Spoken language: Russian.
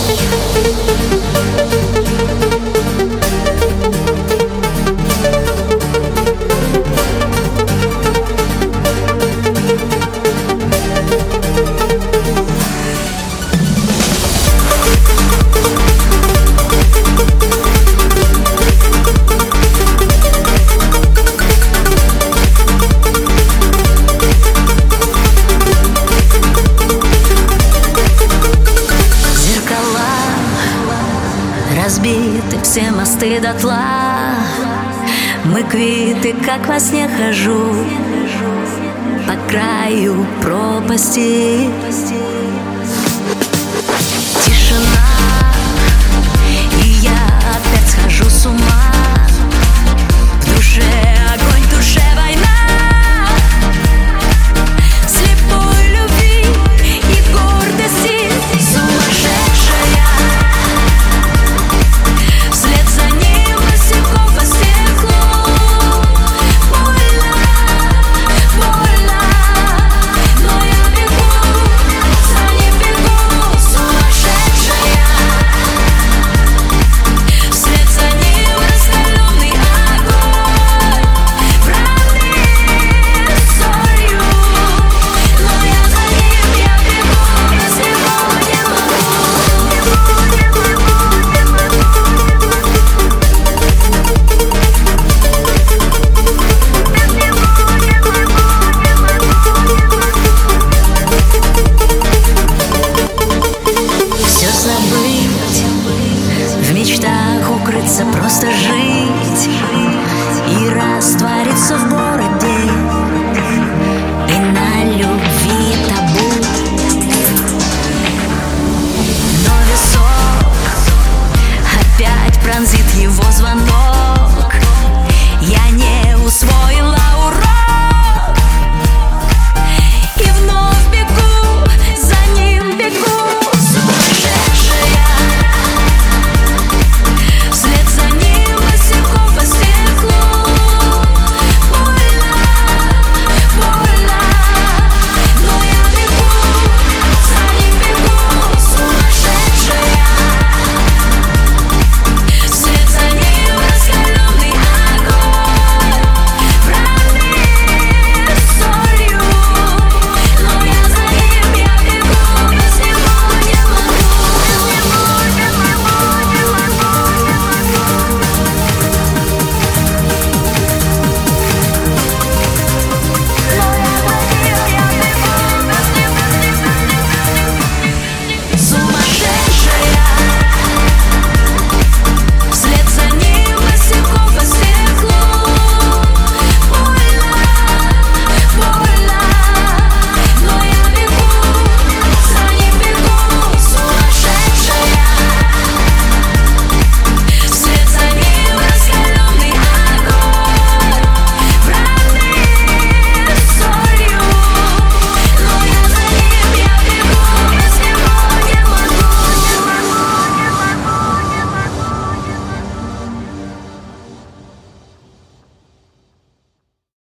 Разбиты все мосты дотла. Мы квиты, как во сне хожу по краю пропасти. Тишина, и я опять схожу с ума. В душе огонь, в душе война. Слепой любви и гордости сумасшедшая. Вслед за ним босиком по стеклу. Больно, больно, но я бегу, за ним бегу, сумасшедшая. Вслед за ним раскаленный огонь, правды солью. Но я за ним, я бегу, без него не могу, не могу. Все забыть, в мечтах укрыться, просто жить и раствориться в городе и на любви табу. Но висок опять пронзит его звонок.